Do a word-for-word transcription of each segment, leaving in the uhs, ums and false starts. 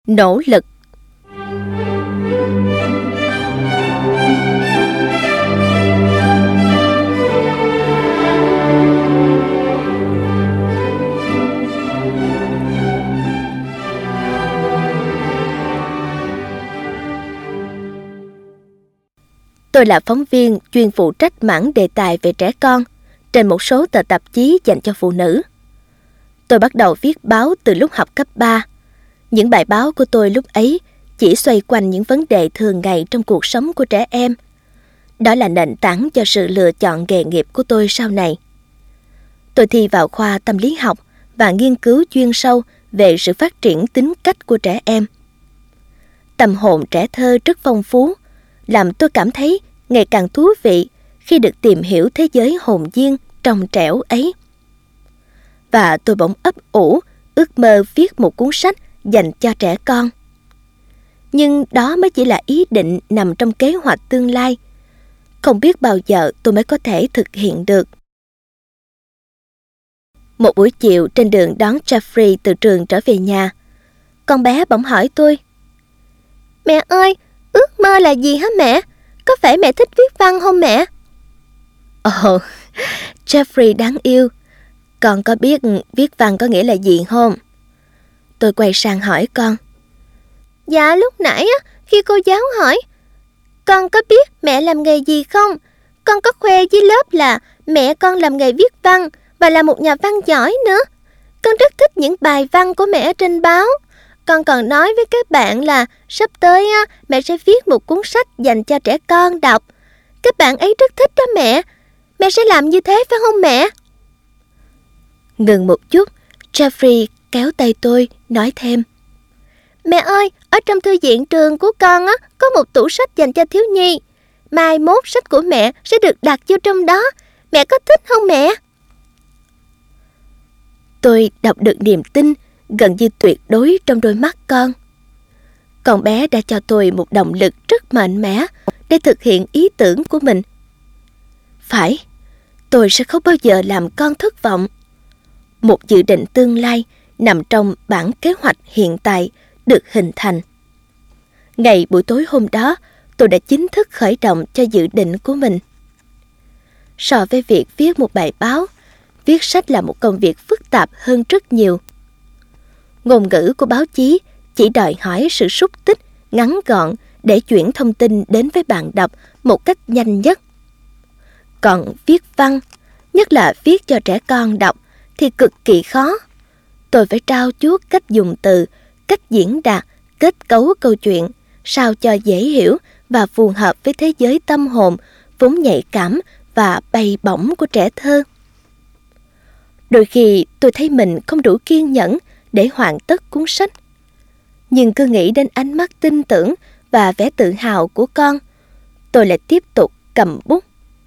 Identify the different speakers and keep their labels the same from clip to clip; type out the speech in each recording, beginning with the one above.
Speaker 1: Nỗ lực. Tôi là phóng viên chuyên phụ trách mảng đề tài về trẻ con trên một số tờ tạp chí dành cho phụ nữ. Tôi bắt đầu viết báo từ lúc học cấp ba. Những bài báo của tôi lúc ấy chỉ xoay quanh những vấn đề thường ngày trong cuộc sống của trẻ em. Đó là nền tảng cho sự lựa chọn nghề nghiệp của tôi sau này. Tôi thi vào khoa tâm lý học và nghiên cứu chuyên sâu về sự phát triển tính cách của trẻ em. Tâm hồn trẻ thơ rất phong phú, làm tôi cảm thấy ngày càng thú vị khi được tìm hiểu thế giới hồn nhiên trong trẻo ấy. Và tôi bỗng ấp ủ ước mơ viết một cuốn sách dành cho trẻ con. Nhưng đó mới chỉ là ý định nằm trong kế hoạch tương lai. Không biết bao giờ tôi mới có thể thực hiện được. Một buổi chiều trên đường đón Jeffrey từ trường trở về nhà, con bé bỗng hỏi tôi: "Mẹ ơi, ước mơ là gì hả mẹ? Có phải mẹ thích viết văn không mẹ?" Ồ, Jeffrey đáng yêu, con có biết viết văn có nghĩa là gì không? Tôi quay sang hỏi con. Dạ lúc nãy á, khi cô giáo hỏi con có biết mẹ làm nghề gì không, con có khoe với lớp là mẹ con làm nghề viết văn và là một nhà văn giỏi nữa. Con rất thích những bài văn của mẹ ở trên báo. Con còn nói với các bạn là sắp tới á, mẹ sẽ viết một cuốn sách dành cho trẻ con đọc. Các bạn ấy rất thích đó mẹ. Mẹ sẽ làm như thế phải không mẹ? Ngừng một chút, Jeffrey kéo tay tôi nói thêm. Mẹ ơi, ở trong thư viện trường của con á, có một tủ sách dành cho thiếu nhi. Mai mốt sách của mẹ sẽ được đặt vô trong đó. Mẹ có thích không mẹ? Tôi đọc được niềm tin gần như tuyệt đối trong đôi mắt con. Con bé đã cho tôi một động lực rất mạnh mẽ để thực hiện ý tưởng của mình. Phải, tôi sẽ không bao giờ làm con thất vọng. Một dự định tương lai nằm trong bản kế hoạch hiện tại được hình thành. Ngày buổi tối hôm đó, tôi đã chính thức khởi động cho dự định của mình. So với việc viết một bài báo, viết sách là một công việc phức tạp hơn rất nhiều. Ngôn ngữ của báo chí chỉ đòi hỏi sự xúc tích, ngắn gọn để chuyển thông tin đến với bạn đọc một cách nhanh nhất. Còn viết văn, nhất là viết cho trẻ con đọc, thì cực kỳ khó. Tôi phải trau chuốt cách dùng từ, cách diễn đạt, kết cấu câu chuyện, sao cho dễ hiểu và phù hợp với thế giới tâm hồn, vốn nhạy cảm và bay bổng của trẻ thơ. Đôi khi tôi thấy mình không đủ kiên nhẫn để hoàn tất cuốn sách. Nhưng cứ nghĩ đến ánh mắt tin tưởng và vẻ tự hào của con, tôi lại tiếp tục cầm bút.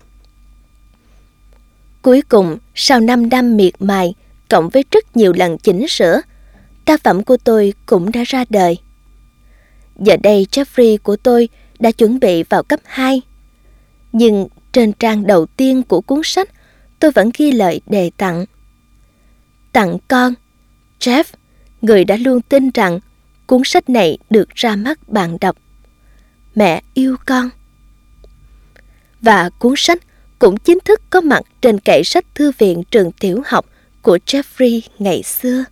Speaker 1: Cuối cùng, sau năm năm miệt mài, cộng với rất nhiều lần chỉnh sửa, tác phẩm của tôi cũng đã ra đời. Giờ đây Jeffrey của tôi đã chuẩn bị vào cấp hai. Nhưng trên trang đầu tiên của cuốn sách, tôi vẫn ghi lời đề tặng. Tặng con, Jeff, người đã luôn tin rằng cuốn sách này được ra mắt bạn đọc. Mẹ yêu con. Và cuốn sách cũng chính thức có mặt trên kệ sách thư viện trường tiểu học của Jeffrey ngày xưa.